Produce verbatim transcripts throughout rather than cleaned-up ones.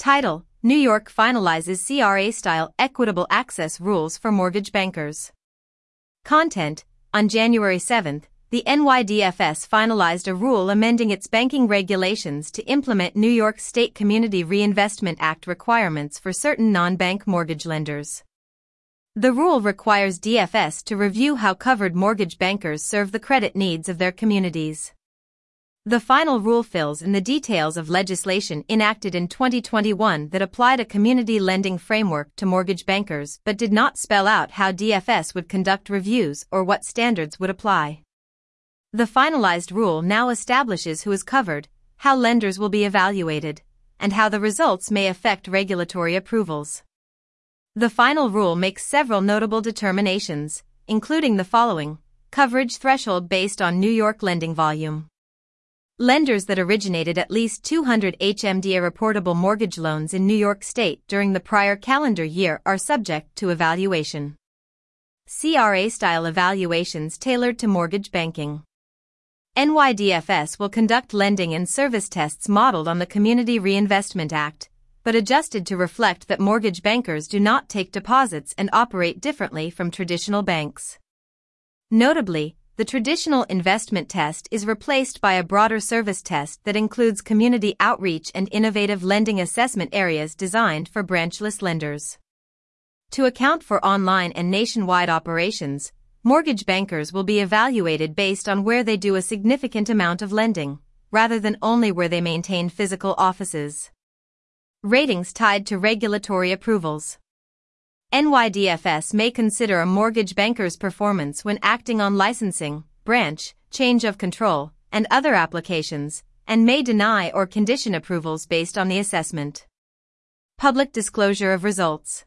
Title: New York finalizes C R A-style equitable access rules for mortgage bankers. Content: On January seventh, the N Y D F S finalized a rule amending its banking regulations to implement New York State Community Reinvestment Act requirements for certain non-bank mortgage lenders. The rule requires D F S to review how covered mortgage bankers serve the credit needs of their communities. The final rule fills in the details of legislation enacted in twenty twenty-one that applied a community lending framework to mortgage bankers but did not spell out how D F S would conduct reviews or what standards would apply. The finalized rule now establishes who is covered, how lenders will be evaluated, and how the results may affect regulatory approvals. The final rule makes several notable determinations, including the following: coverage threshold based on New York lending volume. Lenders that originated at least two hundred H M D A reportable mortgage loans in New York State during the prior calendar year are subject to evaluation. C R A-style evaluations tailored to mortgage banking. N Y D F S will conduct lending and service tests modeled on the Community Reinvestment Act, but adjusted to reflect that mortgage bankers do not take deposits and operate differently from traditional banks. Notably, the traditional investment test is replaced by a broader service test that includes community outreach and innovative lending assessment areas designed for branchless lenders. To account for online and nationwide operations, mortgage bankers will be evaluated based on where they do a significant amount of lending, rather than only where they maintain physical offices. Ratings tied to regulatory approvals. N Y D F S may consider a mortgage banker's performance when acting on licensing, branch, change of control, and other applications, and may deny or condition approvals based on the assessment. Public disclosure of results.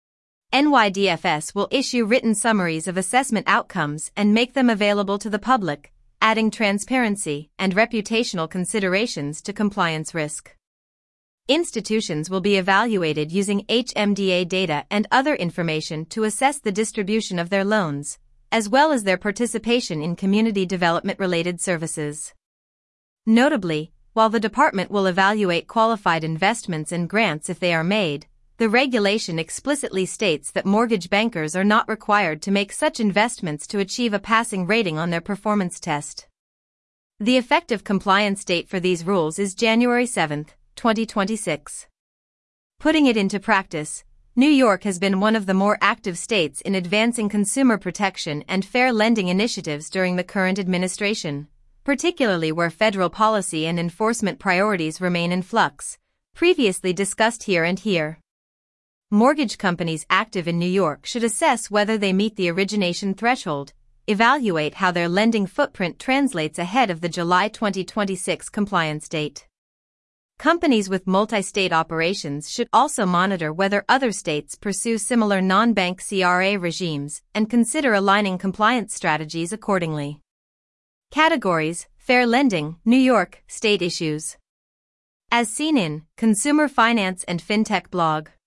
N Y D F S will issue written summaries of assessment outcomes and make them available to the public, adding transparency and reputational considerations to compliance risk. Institutions will be evaluated using H M D A data and other information to assess the distribution of their loans, as well as their participation in community development-related services. Notably, while the department will evaluate qualified investments and grants if they are made, the regulation explicitly states that mortgage bankers are not required to make such investments to achieve a passing rating on their performance test. The effective compliance date for these rules is January seventh, twenty twenty-six. Putting it into practice, New York has been one of the more active states in advancing consumer protection and fair lending initiatives during the current administration, particularly where federal policy and enforcement priorities remain in flux, previously discussed here and here. Mortgage companies active in New York should assess whether they meet the origination threshold, evaluate how their lending footprint translates ahead of the July twenty twenty-six compliance date. Companies with multi-state operations should also monitor whether other states pursue similar non-bank C R A regimes and consider aligning compliance strategies accordingly. Categories: Fair lending, New York, state issues. As seen in Consumer Finance and FinTech blog.